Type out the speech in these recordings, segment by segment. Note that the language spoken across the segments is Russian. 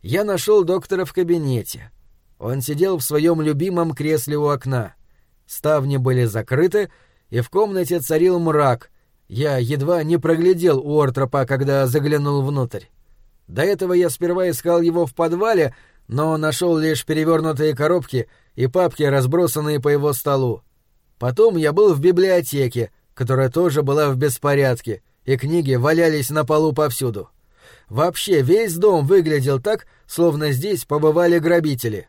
Я нашел доктора в кабинете. Он сидел в своем любимом кресле у окна. Ставни были закрыты, и в комнате царил мрак. Я едва не проглядел Уортропа, когда заглянул внутрь. До этого я сперва искал его в подвале, но нашел лишь перевернутые коробки и папки, разбросанные по его столу. Потом я был в библиотеке, которая тоже была в беспорядке, и книги валялись на полу повсюду. Вообще весь дом выглядел так, словно здесь побывали грабители.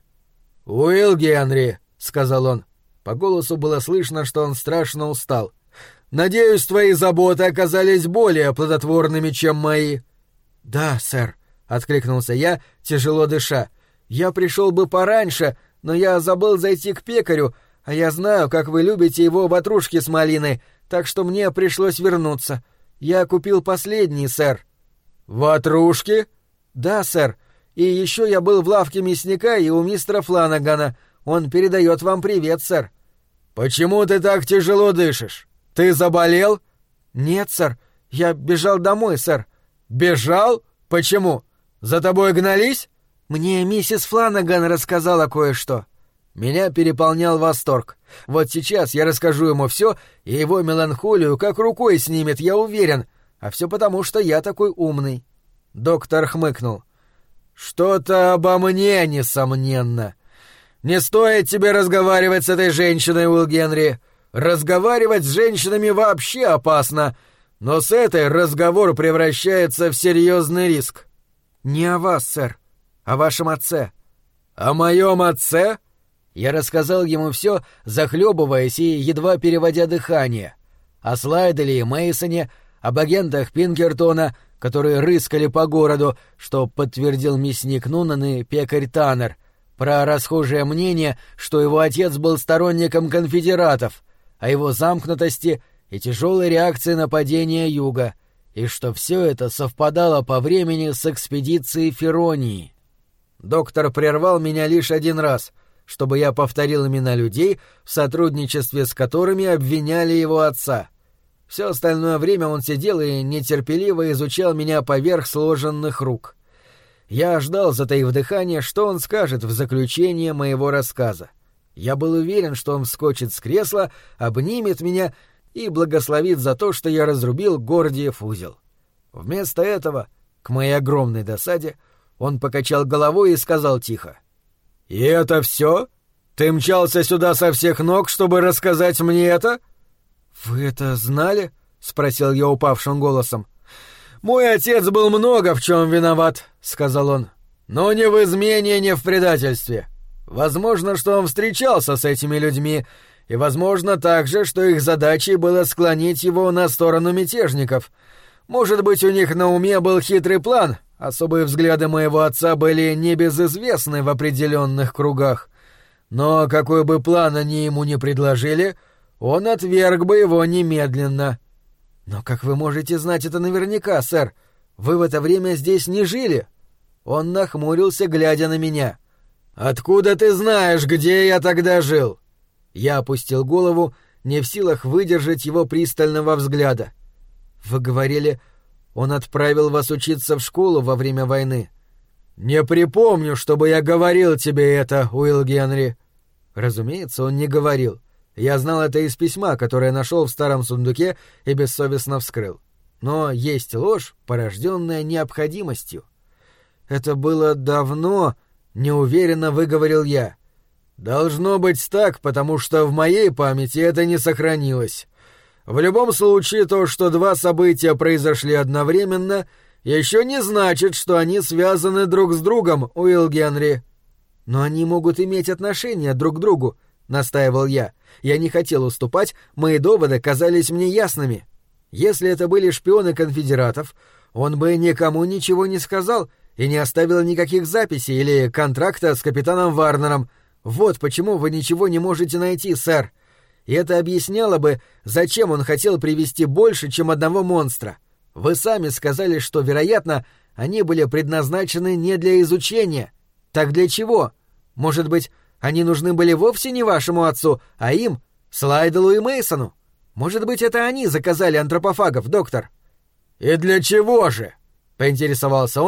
«Уилл Генри», — сказал он. По голосу было слышно, что он страшно устал. «Надеюсь, твои заботы оказались более плодотворными, чем мои». «Да, сэр», — откликнулся я, тяжело дыша. «Я пришел бы пораньше, но я забыл зайти к пекарю, а я знаю, как вы любите его ватрушки с малиной, так что мне пришлось вернуться. Я купил последний, сэр». «Ватрушки?» «Да, сэр. И еще я был в лавке мясника и у мистера Фланагана. Он передает вам привет, сэр». «Почему ты так тяжело дышишь? Ты заболел?» «Нет, сэр. Я бежал домой, сэр». «Бежал? Почему? За тобой гнались?» «Мне миссис Фланаган рассказала кое-что». Меня переполнял восторг. Вот сейчас я расскажу ему все, и его меланхолию как рукой снимет, я уверен. А все потому, что я такой умный. Доктор хмыкнул. «Что-то обо мне, несомненно. Не стоит тебе разговаривать с этой женщиной, Уилл Генри. Разговаривать с женщинами вообще опасно, но с этой разговор превращается в серьезный риск». «Не о вас, сэр, о вашем отце». «О моем отце?» Я рассказал ему все, захлебываясь и едва переводя дыхание. О Слайделе и Мейсоне, об агентах Пинкертона, которые рыскали по городу, что подтвердил мясник Нунан и пекарь Таннер, про расхожее мнение, что его отец был сторонником конфедератов, о его замкнутости и тяжелой реакции на падение Юга, и что все это совпадало по времени с экспедицией Феронии. Доктор прервал меня лишь один раз, чтобы я повторил имена людей, в сотрудничестве с которыми обвиняли его отца. Все остальное время он сидел и нетерпеливо изучал меня поверх сложенных рук. Я ждал, затаив дыхание, что он скажет в заключение моего рассказа. Я был уверен, что он вскочит с кресла, обнимет меня и благословит за то, что я разрубил Гордиев узел. Вместо этого, к моей огромной досаде, он покачал головой и сказал тихо: «И это все? Ты мчался сюда со всех ног, чтобы рассказать мне это?» «Вы это знали?» — спросил я упавшим голосом. «Мой отец был много в чем виноват», — сказал он, — «но не в измене, не в предательстве. Возможно, что он встречался с этими людьми, и возможно также, что их задачей было склонить его на сторону мятежников. Может быть, у них на уме был хитрый план, особые взгляды моего отца были небезызвестны в определенных кругах. Но какой бы план они ему ни предложили, он отверг бы его немедленно». «Но как вы можете знать это наверняка, сэр? Вы в это время здесь не жили?» Он нахмурился, глядя на меня. «Откуда ты знаешь, где я тогда жил?» Я опустил голову, не в силах выдержать его пристального взгляда. «Вы говорили, он отправил вас учиться в школу во время войны». «Не припомню, чтобы я говорил тебе это, Уилл Генри». Разумеется, он не говорил. Я знал это из письма, которое нашел в старом сундуке и бессовестно вскрыл. Но есть ложь, порожденная необходимостью. «Это было давно», — неуверенно выговорил я. «Должно быть так, потому что в моей памяти это не сохранилось. В любом случае, то, что два события произошли одновременно, еще не значит, что они связаны друг с другом, Уилл Генри». «Но они могут иметь отношение друг к другу», — настаивал я. Я не хотел уступать, мои доводы казались мне ясными. Если это были шпионы конфедератов, он бы никому ничего не сказал и не оставил никаких записей или контракта с капитаном Варнером. Вот почему вы ничего не можете найти, сэр. И это объясняло бы, зачем он хотел привести больше, чем одного монстра. Вы сами сказали, что, вероятно, они были предназначены не для изучения. Так для чего? Может быть, они нужны были вовсе не вашему отцу, а им, Слайделу и Мейсону? Может быть, это они заказали антропофагов, доктор?» «И для чего же?» — поинтересовался он,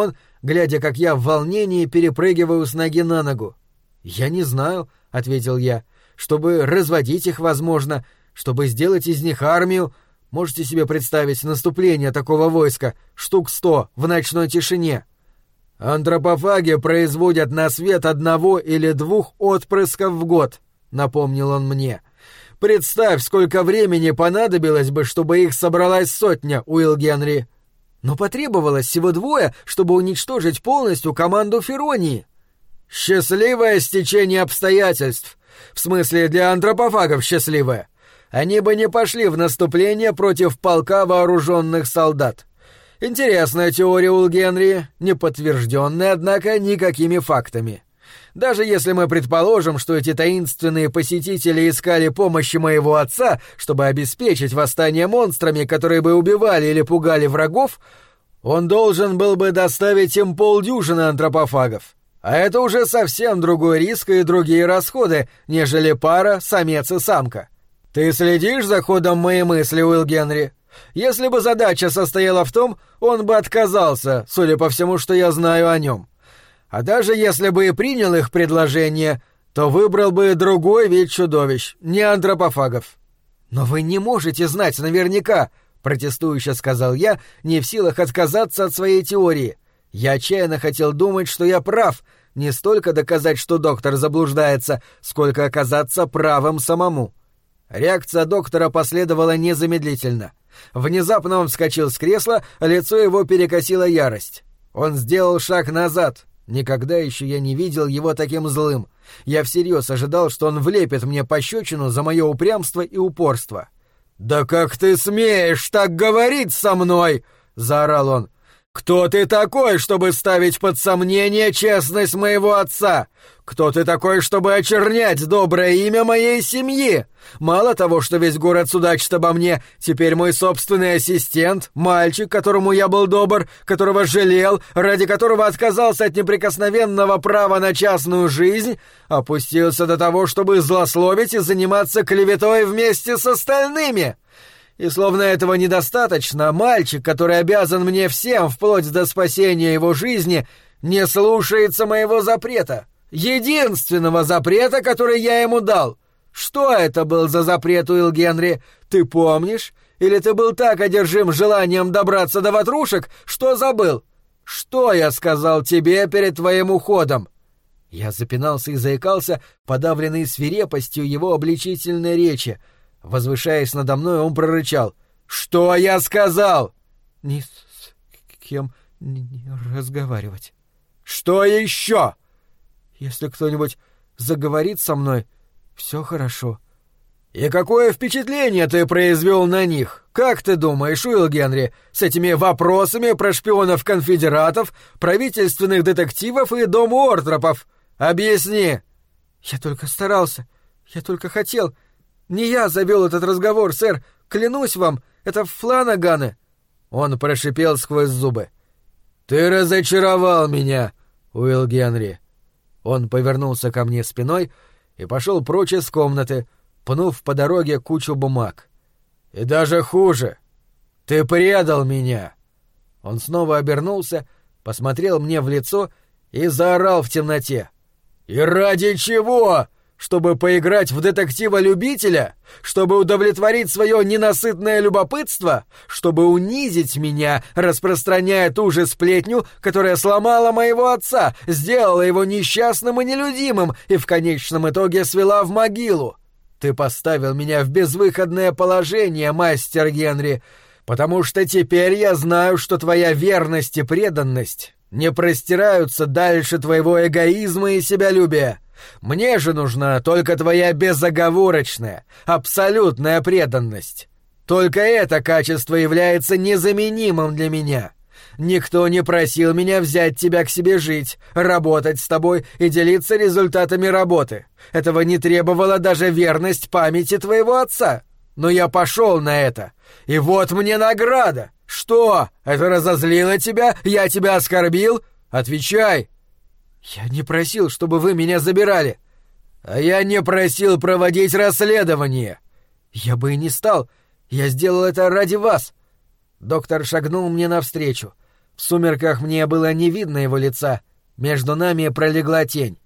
глядя, как я в волнении перепрыгиваю с ноги на ногу. «Я не знаю», — ответил я, — «чтобы разводить их, возможно, чтобы сделать из них армию. Можете себе представить наступление такого войска, штук 100 в ночной тишине?» «Антропофаги производят на свет 1 или 2 отпрысков в год», — напомнил он мне. «Представь, сколько времени понадобилось бы, чтобы их собралась 100, Уилл Генри». «Но потребовалось всего 2, чтобы уничтожить полностью команду Феронии». «Счастливое стечение обстоятельств. В смысле, для антропофагов счастливое. Они бы не пошли в наступление против полка вооруженных солдат. Интересная теория, Уилл Генри, не подтвержденная, однако, никакими фактами. Даже если мы предположим, что эти таинственные посетители искали помощи моего отца, чтобы обеспечить восстание монстрами, которые бы убивали или пугали врагов, он должен был бы доставить им 50 антропофагов. А это уже совсем другой риск и другие расходы, нежели пара, самец и самка. Ты следишь за ходом моей мысли, Уилл Генри? Если бы задача состояла в том, он бы отказался, судя по всему, что я знаю о нем. А даже если бы и принял их предложение, то выбрал бы другой вид чудовищ, не антропофагов. «Но вы не можете знать наверняка», — протестующе сказал я, не в силах отказаться от своей теории. Я отчаянно хотел думать, что я прав, не столько доказать, что доктор заблуждается, сколько оказаться правым самому. Реакция доктора последовала незамедлительно. Внезапно он вскочил с кресла, а лицо его перекосила ярость. Он сделал шаг назад. Никогда еще я не видел его таким злым. Я всерьез ожидал, что он влепит мне пощечину за мое упрямство и упорство. «Да как ты смеешь так говорить со мной?» — заорал он. «Кто ты такой, чтобы ставить под сомнение честность моего отца? Кто ты такой, чтобы очернять доброе имя моей семьи? Мало того, что весь город судачит обо мне, теперь мой собственный ассистент, мальчик, которому я был добр, которого жалел, ради которого отказался от неприкосновенного права на частную жизнь, опустился до того, чтобы злословить и заниматься клеветой вместе с остальными». И словно этого недостаточно, мальчик, который обязан мне всем, вплоть до спасения его жизни, не слушается моего запрета. Единственного запрета, который я ему дал. Что это был за запрет, Уилл Генри? Ты помнишь? Или ты был так одержим желанием добраться до ватрушек, что забыл? Что я сказал тебе перед твоим уходом?» Я запинался и заикался, подавленный свирепостью его обличительной речи. Возвышаясь надо мной, он прорычал. «Что я сказал?» «Ни с кем не разговаривать». «Что еще?» «Если кто-нибудь заговорит со мной, все хорошо». «И какое впечатление ты произвел на них? Как ты думаешь, Уилл Генри, с этими вопросами про шпионов-конфедератов, правительственных детективов и дом Уортропов? Объясни!» «Я только старался, я только хотел. Не я завел этот разговор, сэр, клянусь вам, это Фланаганы». Он прошипел сквозь зубы. «Ты разочаровал меня, Уилл Генри». Он повернулся ко мне спиной и пошел прочь из комнаты, пнув по дороге кучу бумаг. «И даже хуже. Ты предал меня». Он снова обернулся, посмотрел мне в лицо и заорал в темноте. «И ради чего? Чтобы поиграть в детектива-любителя? Чтобы удовлетворить свое ненасытное любопытство? Чтобы унизить меня, распространяя ту же сплетню, которая сломала моего отца, сделала его несчастным и нелюдимым и в конечном итоге свела в могилу? Ты поставил меня в безвыходное положение, мастер Генри, потому что теперь я знаю, что твоя верность и преданность не простираются дальше твоего эгоизма и себялюбия. Мне же нужна только твоя безоговорочная, абсолютная преданность. Только это качество является незаменимым для меня. Никто не просил меня взять тебя к себе жить, работать с тобой и делиться результатами работы. Этого не требовала даже верность памяти твоего отца. Но я пошел на это. И вот мне награда. Что, это разозлило тебя? Я тебя оскорбил? Отвечай. Я не просил, чтобы вы меня забирали. А я не просил проводить расследование. Я бы и не стал. Я сделал это ради вас. Доктор шагнул мне навстречу. В сумерках мне было не видно его лица. Между нами пролегла тень.